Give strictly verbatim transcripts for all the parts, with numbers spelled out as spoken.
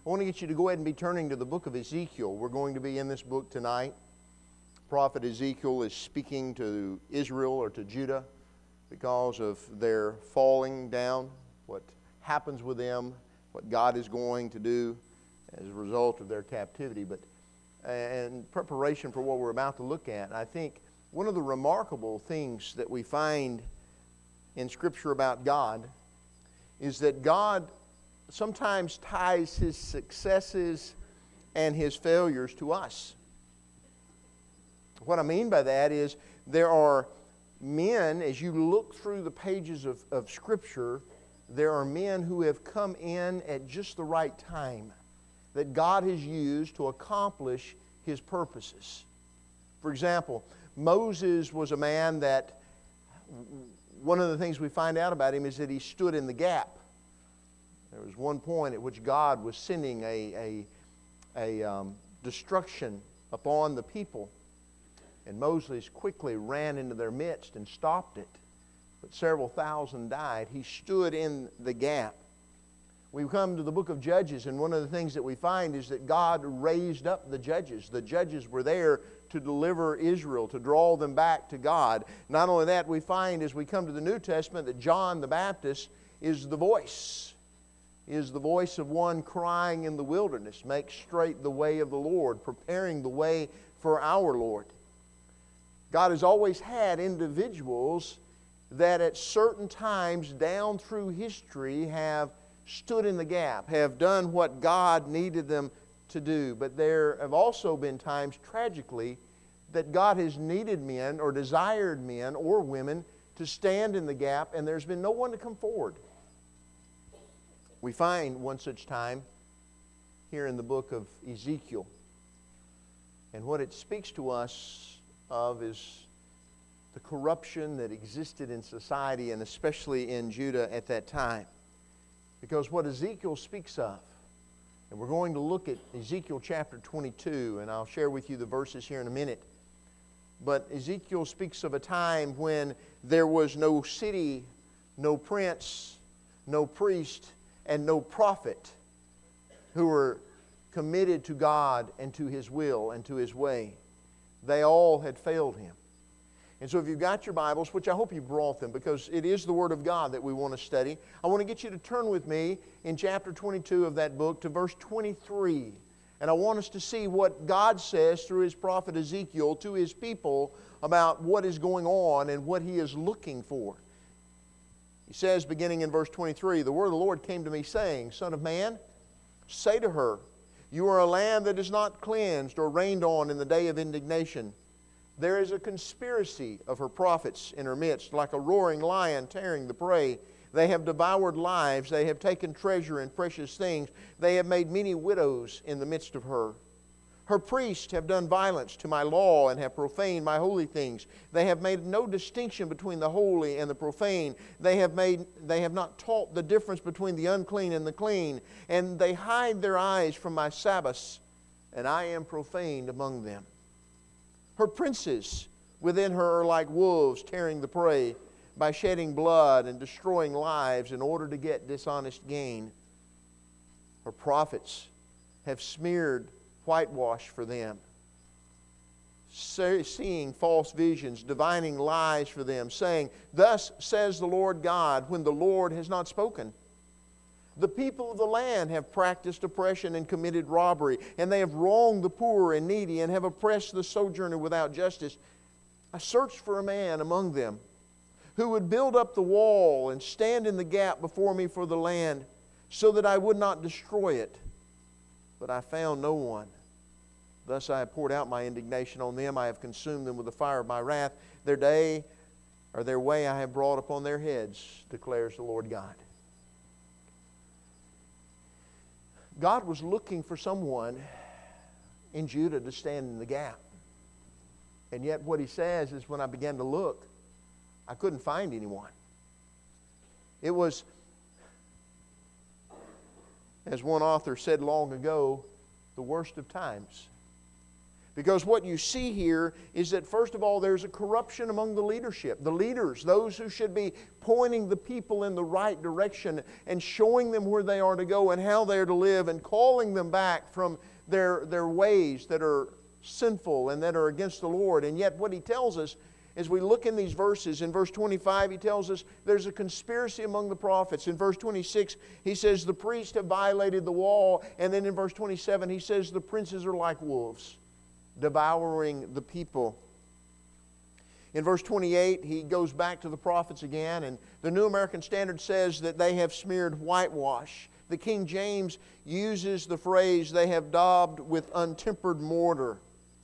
I want to get you to go ahead and be turning to the book of Ezekiel. We're going to be in this book tonight. Prophet Ezekiel is speaking to Israel or to Judah because of their falling down, what happens with them, what God is going to do as a result of their captivity. But in preparation for what we're about to look at, I think one of the remarkable things that we find in Scripture about God is that God sometimes ties His successes and His failures to us. What I mean by that is there are men, as you look through the pages of, of Scripture, there are men who have come in at just the right time that God has used to accomplish His purposes. For example, Moses was a man that, one of the things we find out about him is that he stood in the gap. There was one point at which God was sending a, a, a um, destruction upon the people. And Moses quickly ran into their midst and stopped it. But several thousand died. He stood in the gap. We come to the book of Judges, and one of the things that we find is that God raised up the judges. The judges were there to deliver Israel, to draw them back to God. Not only that, we find as we come to the New Testament that John the Baptist is the voice. Is the voice of one crying in the wilderness, make straight the way of the Lord, preparing the way for our Lord. God has always had individuals that at certain times down through history have stood in the gap, have done what God needed them to do. But there have also been times, tragically, that God has needed men or desired men or women to stand in the gap, and there's been no one to come forward. We find one such time here in the book of Ezekiel. And what it speaks to us of is the corruption that existed in society and especially in Judah at that time. Because what Ezekiel speaks of, and we're going to look at Ezekiel chapter twenty-two, and I'll share with you the verses here in a minute. But Ezekiel speaks of a time when there was no city, no prince, no priest, and no prophet who were committed to God and to His will and to His way. They all had failed Him. And so if you've got your Bibles, which I hope you brought them because it is the Word of God that we want to study, I want to get you to turn with me in chapter twenty-two of that book to verse twenty-three. And I want us to see what God says through His prophet Ezekiel to His people about what is going on and what He is looking for. He says, beginning in verse twenty-three, the word of the Lord came to me, saying, Son of man, say to her, you are a land that is not cleansed or rained on in the day of indignation. There is a conspiracy of her prophets in her midst, like a roaring lion tearing the prey. They have devoured lives. They have taken treasure and precious things. They have made many widows in the midst of her. Her priests have done violence to my law and have profaned my holy things. They have made no distinction between the holy and the profane. They have made, they have not taught the difference between the unclean and the clean. And they hide their eyes from my Sabbaths, and I am profaned among them. Her princes within her are like wolves tearing the prey by shedding blood and destroying lives in order to get dishonest gain. Her prophets have smeared whitewash for them, seeing false visions, divining lies for them, saying, Thus says the Lord God, when the Lord has not spoken. The people of the land have practiced oppression and committed robbery, and they have wronged the poor and needy and have oppressed the sojourner without justice. I searched for a man among them who would build up the wall and stand in the gap before me for the land, so that I would not destroy it. But I found no one. Thus I have poured out my indignation on them. I have consumed them with the fire of my wrath. Their day, or their way I have brought upon their heads, declares the Lord God. God was looking for someone in Judah to stand in the gap. And yet what He says is, when I began to look, I couldn't find anyone. It was, as one author said long ago, the worst of times. Because what you see here is that, first of all, there's a corruption among the leadership. The leaders, those who should be pointing the people in the right direction and showing them where they are to go and how they are to live and calling them back from their, their ways that are sinful and that are against the Lord. And yet what he tells us, as we look in these verses, in verse twenty-five, he tells us there's a conspiracy among the prophets. In verse twenty-six, he says the priests have violated the wall. And then in verse twenty-seven, he says the princes are like wolves, devouring the people. In verse twenty-eight, he goes back to the prophets again, and the New American Standard says that they have smeared whitewash. The King James uses the phrase, they have daubed with untempered mortar.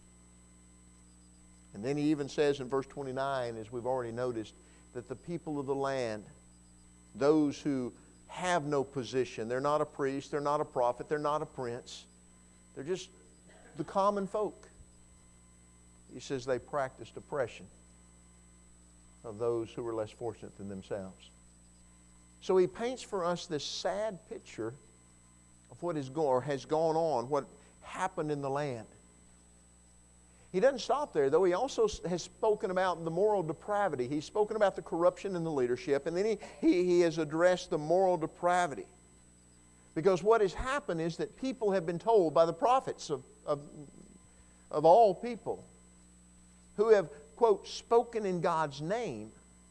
And then he even says in verse twenty-nine, as we've already noticed, that the people of the land, those who have no position, they're not a priest, they're not a prophet, they're not a prince, they're just the common folk. He says they practiced oppression of those who were less fortunate than themselves. So he paints for us this sad picture of what is go- or has gone on, what happened in the land. He doesn't stop there, though. He also has spoken about the moral depravity. He's spoken about the corruption in the leadership, and then he, he, he has addressed the moral depravity. Because what has happened is that people have been told by the prophets of, of, of all people who have, quote, spoken in God's name,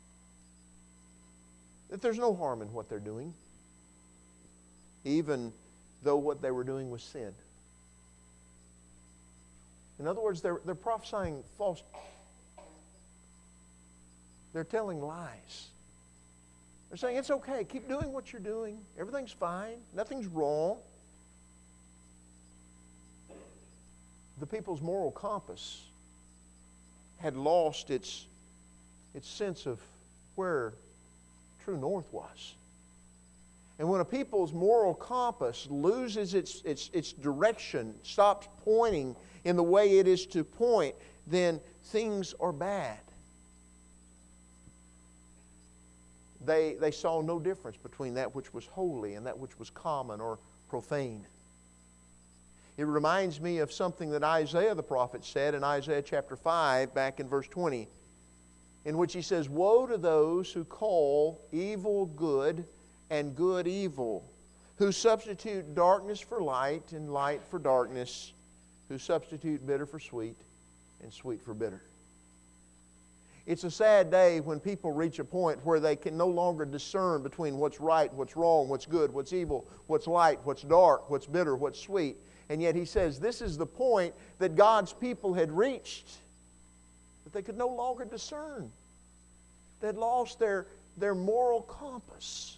that there's no harm in what they're doing, even though what they were doing was sin. In other words, they're, they're prophesying false. They're telling lies. They're saying, it's okay, keep doing what you're doing. Everything's fine. Nothing's wrong. The people's moral compass had lost its, its sense of where true north was. And when a people's moral compass loses its, its, its direction, stops pointing in the way it is to point, then things are bad. They, they saw no difference between that which was holy and that which was common or profane. It reminds me of something that Isaiah the prophet said in Isaiah chapter five, back in verse twenty, in which he says, woe to those who call evil good and good evil, who substitute darkness for light and light for darkness, who substitute bitter for sweet and sweet for bitter. It's a sad day when people reach a point where they can no longer discern between what's right, what's wrong, what's good, what's evil, what's light, what's dark, what's bitter, what's sweet. And yet he says this is the point that God's people had reached, that they could no longer discern. They had lost their, their moral compass.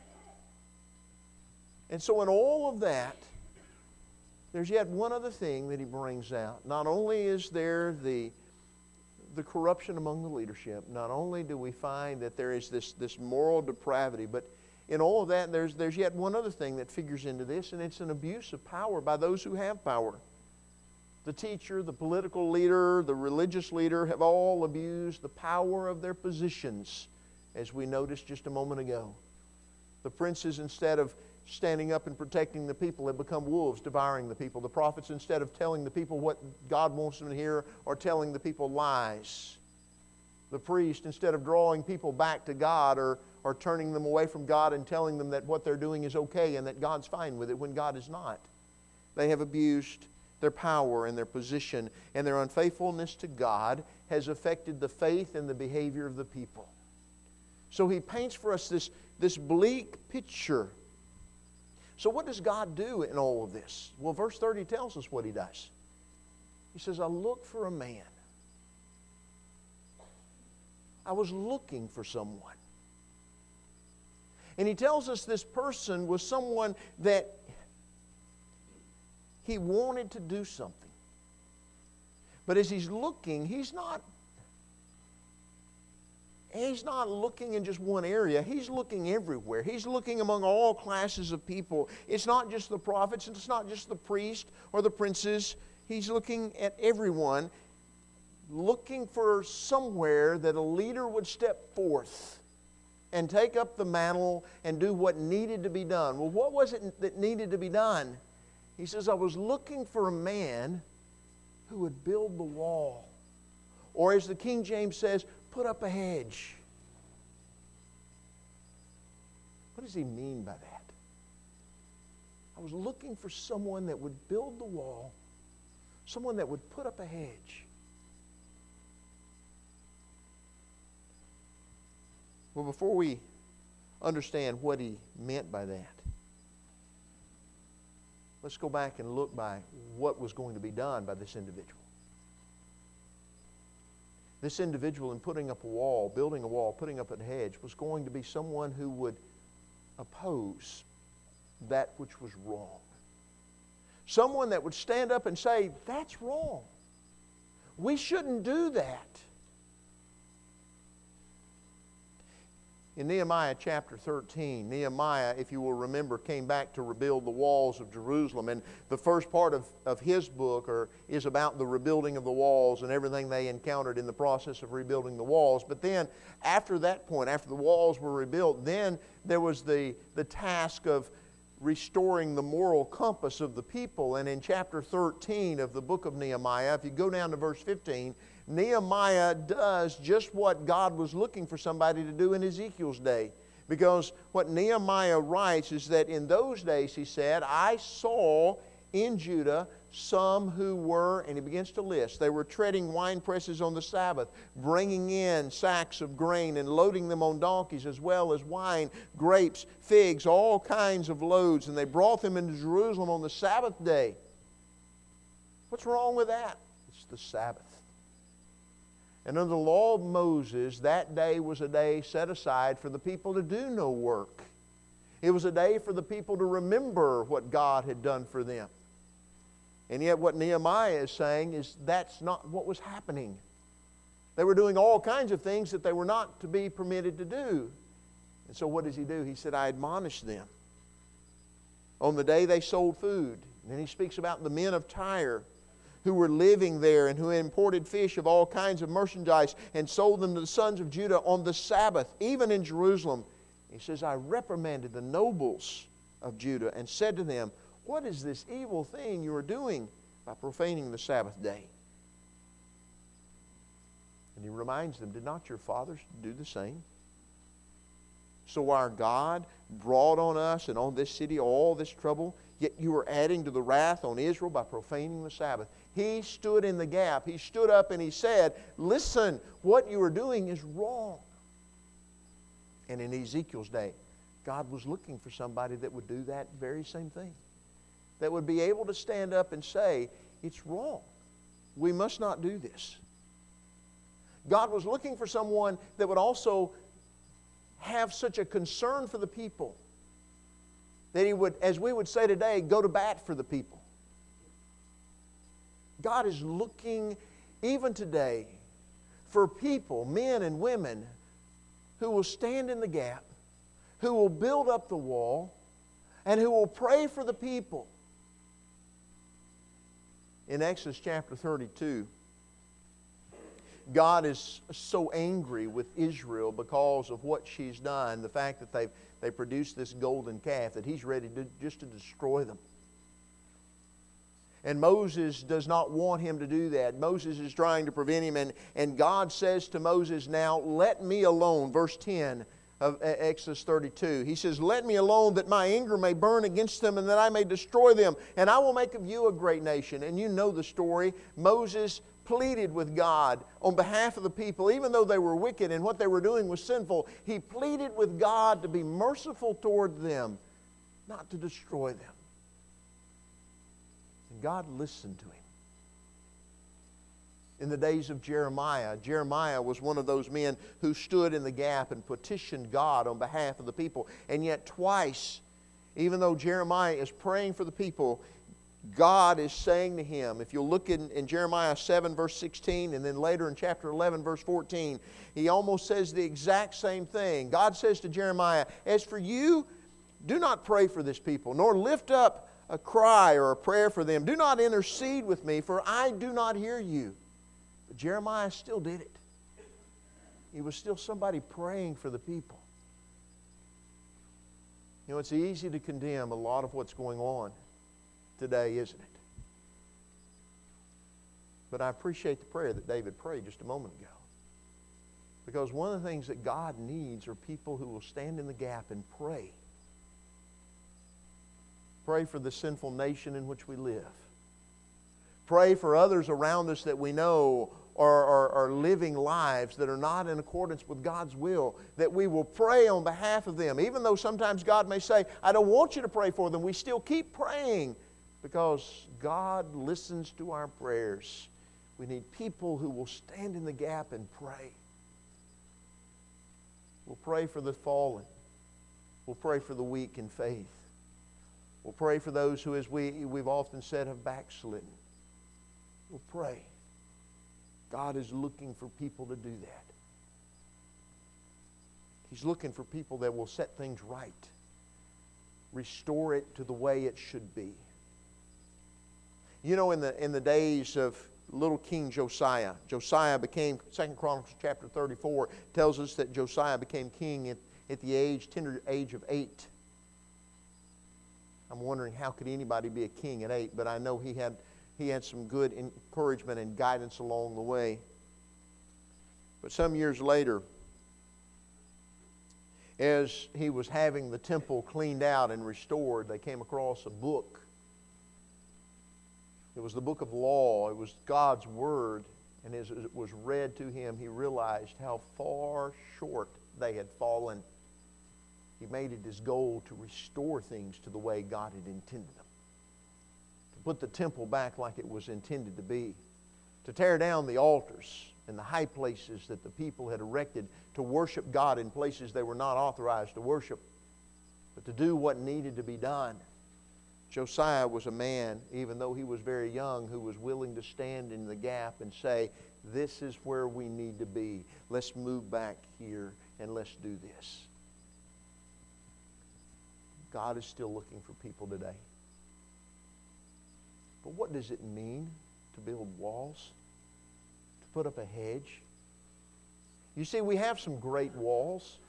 And so in all of that, there's yet one other thing that he brings out. Not only is there the, the corruption among the leadership, not only do we find that there is this, this moral depravity, but in all of that, there's, there's yet one other thing that figures into this, and it's an abuse of power by those who have power. The teacher, the political leader, the religious leader have all abused the power of their positions, as we noticed just a moment ago. The princes, instead of standing up and protecting the people, have become wolves devouring the people. The prophets, instead of telling the people what God wants them to hear, are telling the people lies. The priest, instead of drawing people back to God, are, are turning them away from God and telling them that what they're doing is okay and that God's fine with it when God is not. They have abused their power and their position, and their unfaithfulness to God has affected the faith and the behavior of the people. So he paints for us this, this bleak picture. So what does God do in all of this? Well, verse thirty tells us what he does. He says, I look for a man. I was looking for someone. And he tells us this person was someone that he wanted to do something. But as he's looking, he's not He's not looking in just one area. He's looking everywhere. He's looking among all classes of people. It's not just the prophets, and it's not just the priest or the princes. He's looking at everyone, looking for somewhere that a leader would step forth and take up the mantle and do what needed to be done. Well, what was it that needed to be done? He says, I was looking for a man who would build the wall. Or as the King James says, put up a hedge. What does he mean by that? I was looking for someone that would build the wall, someone that would put up a hedge. Well, before we understand what he meant by that, let's go back and look by what was going to be done by this individual. This individual, in putting up a wall, building a wall, putting up a hedge, was going to be someone who would oppose that which was wrong. Someone that would stand up and say, that's wrong. We shouldn't do that. In Nehemiah chapter thirteen, Nehemiah, if you will remember, came back to rebuild the walls of Jerusalem. And the first part of, of his book or, is about the rebuilding of the walls and everything they encountered in the process of rebuilding the walls. But then, after that point, after the walls were rebuilt, then there was the, the task of restoring the moral compass of the people. And in chapter thirteen of the book of Nehemiah, if you go down to verse fifteen, Nehemiah does just what God was looking for somebody to do in Ezekiel's day. Because what Nehemiah writes is that in those days, he said, I saw in Judah some who were, and he begins to list, they were treading wine presses on the Sabbath, bringing in sacks of grain and loading them on donkeys, as well as wine, grapes, figs, all kinds of loads, and they brought them into Jerusalem on the Sabbath day. What's wrong with that? It's the Sabbath. And under the law of Moses, that day was a day set aside for the people to do no work. It was a day for the people to remember what God had done for them. And yet what Nehemiah is saying is that's not what was happening. They were doing all kinds of things that they were not to be permitted to do. And so what does he do? He said, I admonished them. On the day they sold food. And then he speaks about the men of Tyre who were living there and who imported fish of all kinds of merchandise and sold them to the sons of Judah on the Sabbath, even in Jerusalem. He says, I reprimanded the nobles of Judah and said to them, what is this evil thing you are doing by profaning the Sabbath day? And he reminds them, did not your fathers do the same? So our God brought on us and on this city all this trouble, yet you are adding to the wrath on Israel by profaning the Sabbath. He stood in the gap. He stood up and he said, listen, what you are doing is wrong. And in Ezekiel's day, God was looking for somebody that would do that very same thing. That would be able to stand up and say, it's wrong. We must not do this. God was looking for someone that would also have such a concern for the people that he would, as we would say today, go to bat for the people. God is looking, even today, for people, men and women, who will stand in the gap, who will build up the wall, and who will pray for the people. In Exodus chapter thirty-two, God is so angry with Israel because of what she's done, the fact that they've they produced this golden calf, that He's ready to, just to destroy them. And Moses does not want him to do that. Moses is trying to prevent him, and, and God says to Moses, now let me alone, verse ten of Exodus thirty-two. He says, let me alone that my anger may burn against them and that I may destroy them, and I will make of you a great nation. And you know the story. Moses pleaded with God on behalf of the people, even though they were wicked and what they were doing was sinful. He pleaded with God to be merciful toward them, not to destroy them. And God listened to him. In the days of Jeremiah, Jeremiah was one of those men who stood in the gap and petitioned God on behalf of the people. And yet twice, even though Jeremiah is praying for the people, God is saying to him, if you'll look in, in Jeremiah seven verse sixteen, and then later in chapter eleven verse fourteen, he almost says the exact same thing. God says to Jeremiah, as for you, do not pray for this people, nor lift up a cry or a prayer for them. Do not intercede with me, for I do not hear you. But Jeremiah still did it. He was still somebody praying for the people. You know, it's easy to condemn a lot of what's going on today, isn't it? But I appreciate the prayer that David prayed just a moment ago. Because one of the things that God needs are people who will stand in the gap and pray. Pray for the sinful nation in which we live. Pray for others around us that we know are, are, are living lives that are not in accordance with God's will, that we will pray on behalf of them. Even though sometimes God may say, I don't want you to pray for them, we still keep praying because God listens to our prayers. We need people who will stand in the gap and pray. We'll pray for the fallen. We'll pray for the weak in faith. We'll pray for those who, as we, we've often said, have backslidden. We'll pray. God is looking for people to do that. He's looking for people that will set things right. Restore it to the way it should be. You know, in the, in the days of little King Josiah, Josiah became, Second Chronicles chapter thirty-four tells us that Josiah became king at, at the age, tender age of eight. I'm wondering how could anybody be a king at eight, but I know he had He had some good encouragement and guidance along the way. But some years later, as he was having the temple cleaned out and restored, they came across a book. It was the book of law. It was God's word. And as it was read to him, he realized how far short they had fallen. He made it his goal to restore things to the way God had intended them. Put the temple back like it was intended to be, to tear down the altars and the high places that the people had erected to worship God in places they were not authorized to worship, but to do what needed to be done. Josiah was a man, even though he was very young, who was willing to stand in the gap and say, this is where we need to be. Let's move back here and let's do this. God is still looking for people today. But what does it mean to build walls? To put up a hedge? You see, we have some great walls.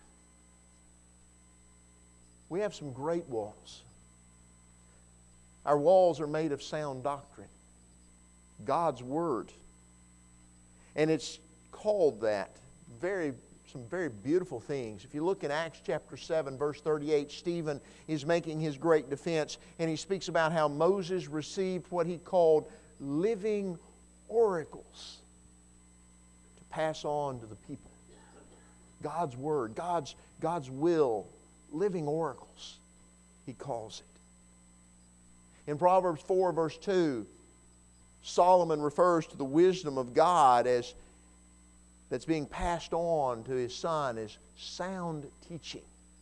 We have some great walls. Our walls are made of sound doctrine, God's Word. And it's called that. Very, some very beautiful things. If you look in Acts chapter seven, verse thirty-eight, Stephen is making his great defense, and he speaks about how Moses received what he called living oracles to pass on to the people. God's Word, God's, God's will, living oracles, he calls it. In Proverbs four, verse two, Solomon refers to the wisdom of God as that's being passed on to his son as sound teaching.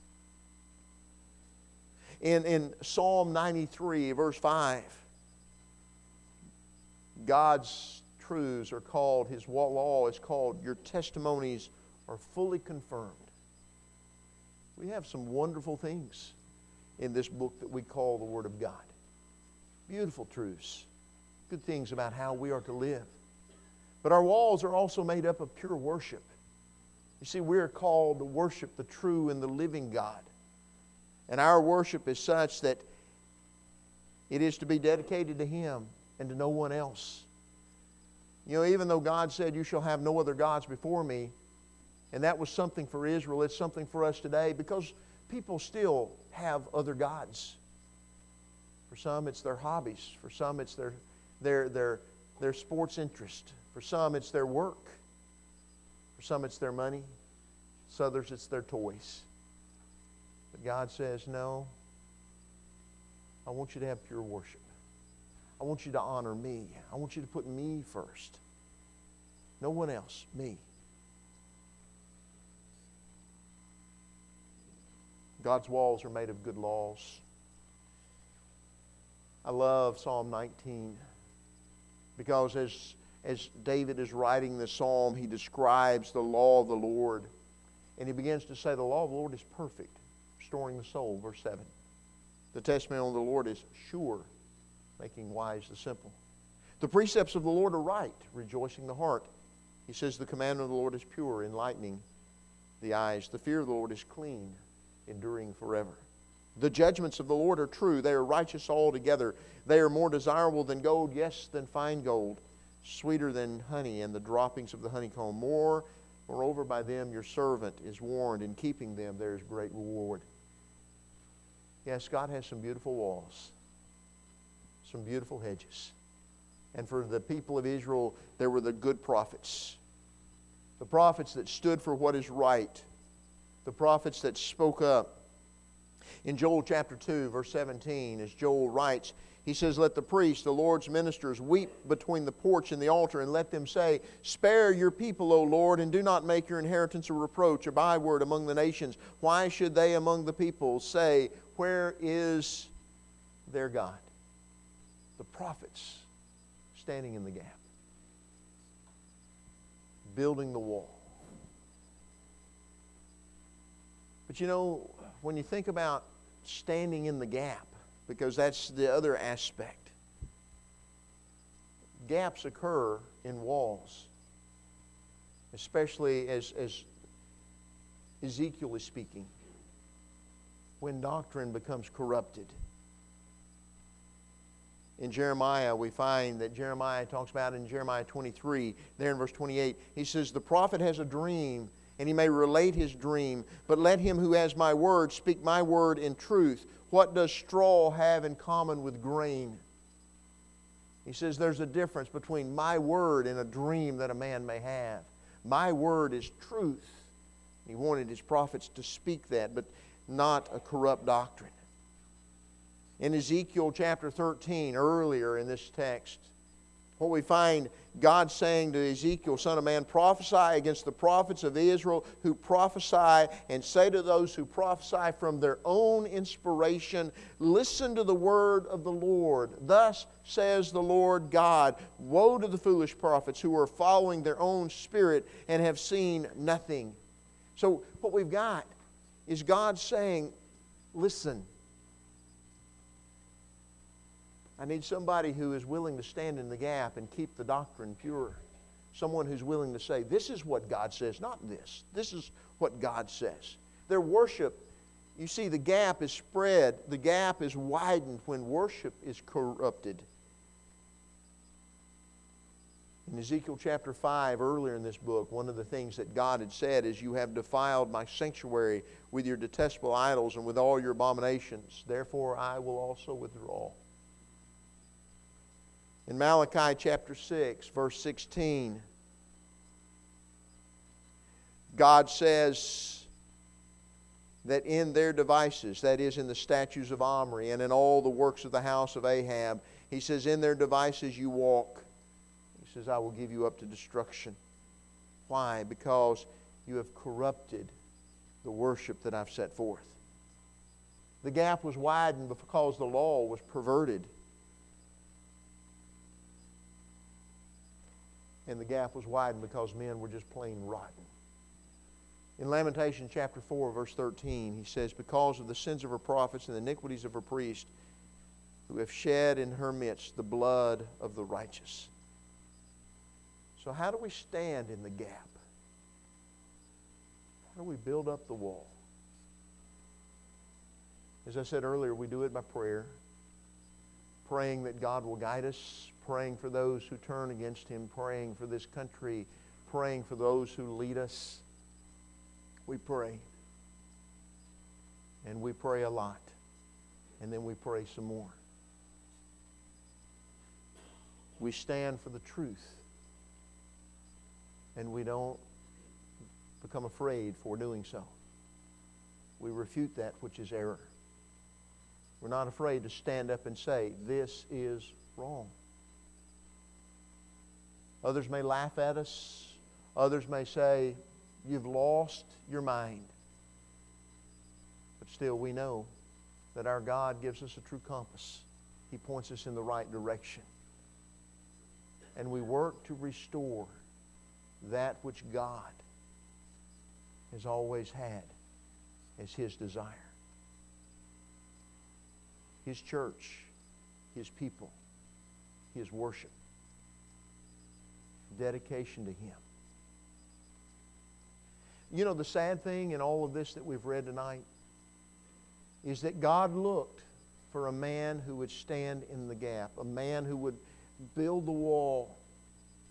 In, in Psalm ninety-three, verse five, God's truths are called, His law is called, your testimonies are fully confirmed. We have some wonderful things in this book that we call the Word of God. Beautiful truths. Good things about how we are to live. But our walls are also made up of pure worship. You see, we are called to worship the true and the living God. And our worship is such that it is to be dedicated to Him and to no one else. You know, even though God said, you shall have no other gods before me, and that was something for Israel, it's something for us today because people still have other gods. For some, it's their hobbies. For some, it's their, their, their, their sports interest. For some, it's their work. For some, it's their money. For others, it's their toys. But God says, no, I want you to have pure worship. I want you to honor me. I want you to put me first. No one else, me. God's walls are made of good laws. I love Psalm nineteen because as, as David is writing this psalm, he describes the law of the Lord. And he begins to say the law of the Lord is perfect, restoring the soul, verse seven. The testimony of the Lord is sure, making wise the simple. The precepts of the Lord are right, rejoicing the heart. He says the commandment of the Lord is pure, enlightening the eyes. The fear of the Lord is clean, enduring forever. The judgments of the Lord are true. They are righteous altogether. They are more desirable than gold, yes, than fine gold. sweeter than honey and the droppings of the honeycomb. More, moreover, by them your servant is warned. In keeping them there is great reward. Yes, God has some beautiful walls, some beautiful hedges. And for the people of Israel, there were the good prophets. The prophets that stood for what is right. The prophets that spoke up. In Joel chapter two, verse seventeen, as Joel writes, he says, "Let the priests, the Lord's ministers, weep between the porch and the altar, and let them say, 'Spare your people, O Lord, and do not make your inheritance a reproach, a byword among the nations. Why should they among the people say, where is their God?'" The prophets standing in the gap, building the wall. But you know, when you think about standing in the gap, because that's the other aspect, gaps occur in walls, especially as, as Ezekiel is speaking, when doctrine becomes corrupted. In Jeremiah, we find that Jeremiah talks about in Jeremiah twenty-three, there in verse twenty-eight, he says, "The prophet has a dream, and he may relate his dream, but let him who has my word speak my word in truth. What does straw have in common with grain?" He says there's a difference between my word and a dream that a man may have. My word is truth. He wanted his prophets to speak that, but not a corrupt doctrine. In Ezekiel chapter thirteen, earlier in this text, what we find God saying to Ezekiel, "Son of man, prophesy against the prophets of Israel who prophesy, and say to those who prophesy from their own inspiration, listen to the word of the Lord. Thus says the Lord God, woe to the foolish prophets who are following their own spirit and have seen nothing." So what we've got is God saying, listen, I need somebody who is willing to stand in the gap and keep the doctrine pure. Someone who's willing to say, this is what God says, not this. This is what God says. Their worship, you see, the gap is spread. The gap is widened when worship is corrupted. In Ezekiel chapter five, earlier in this book, one of the things that God had said is, "You have defiled my sanctuary with your detestable idols and with all your abominations. Therefore I will also withdraw." In Malachi chapter six, verse sixteen, God says that in their devices, that is in the statues of Omri and in all the works of the house of Ahab, He says, in their devices you walk. He says, I will give you up to destruction. Why? Because you have corrupted the worship that I've set forth. The gap was widened because the law was perverted. And the gap was widened because men were just plain rotten. In Lamentation chapter four, verse thirteen, he says, because of the sins of her prophets and the iniquities of her priests, who have shed in her midst the blood of the righteous. So how do we stand in the gap? How do we build up the wall? As I said earlier, we do it by prayer. Praying that God will guide us, praying for those who turn against Him, praying for this country, praying for those who lead us. We pray. And we pray a lot. And then we pray some more. We stand for the truth. And we don't become afraid for doing so. We refute that which is error. We're not afraid to stand up and say, this is wrong. Others may laugh at us. Others may say, you've lost your mind. But still we know that our God gives us a true compass. He points us in the right direction. And we work to restore that which God has always had as His desire. His church, His people, His worship, dedication to Him. You know, the sad thing in all of this that we've read tonight is that God looked for a man who would stand in the gap, a man who would build the wall,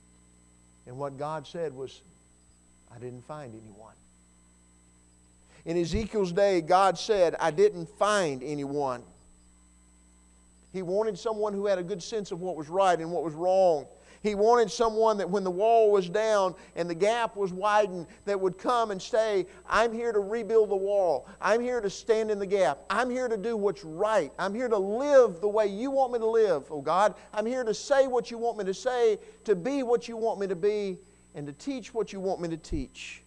And what God said was, I didn't find anyone. In Ezekiel's day, God said, I didn't find anyone. He wanted someone who had a good sense of what was right and what was wrong. He wanted someone that when the wall was down and the gap was widened, that would come and say, I'm here to rebuild the wall. I'm here to stand in the gap. I'm here to do what's right. I'm here to live the way you want me to live, oh God. I'm here to say what you want me to say, to be what you want me to be, and to teach what you want me to teach.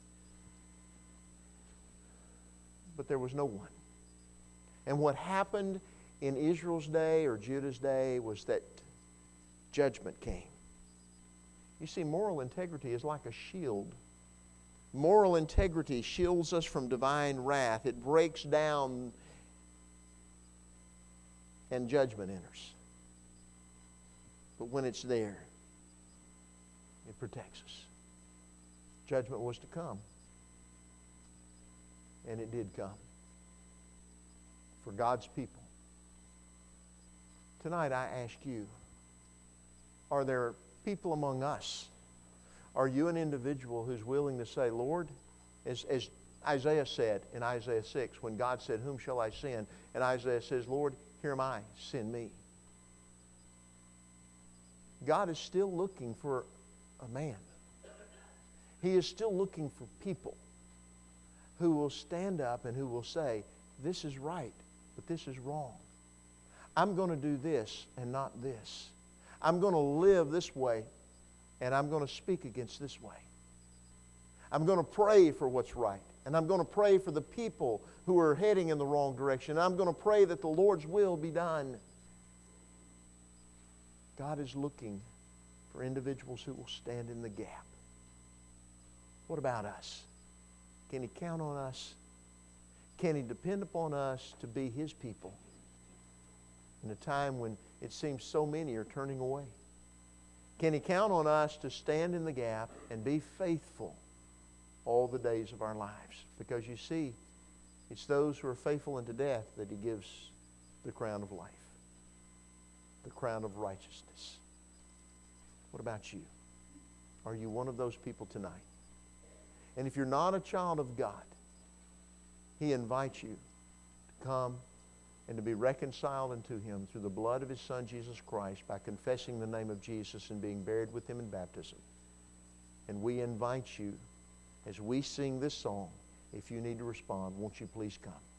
But there was no one. And what happened in Israel's day or Judah's day was that judgment came. You see, moral integrity is like a shield. Moral integrity shields us from divine wrath. It breaks down and judgment enters. But when it's there, it protects us. Judgment was to come. And it did come. For God's people. Tonight I ask you, are there people among us? Are you an individual who's willing to say, Lord, as, as Isaiah said in Isaiah six, when God said, whom shall I send? And Isaiah says, Lord, here am I, send me. God is still looking for a man. He is still looking for people who will stand up and who will say, this is right, but this is wrong. I'm going to do this and not this. I'm going to live this way, and I'm going to speak against this way. I'm going to pray for what's right, and I'm going to pray for the people who are heading in the wrong direction. I'm going to pray that the Lord's will be done. God is looking for individuals who will stand in the gap. What about us? Can He count on us? Can He depend upon us to be His people in a time when it seems so many are turning away? Can He count on us to stand in the gap and be faithful all the days of our lives? Because you see, it's those who are faithful unto death that He gives the crown of life, the crown of righteousness. What about you? Are you one of those people tonight? And if you're not a child of God, He invites you to come and to be reconciled unto Him through the blood of His Son, Jesus Christ, by confessing the name of Jesus and being buried with Him in baptism. And we invite you, as we sing this song, if you need to respond, won't you please come?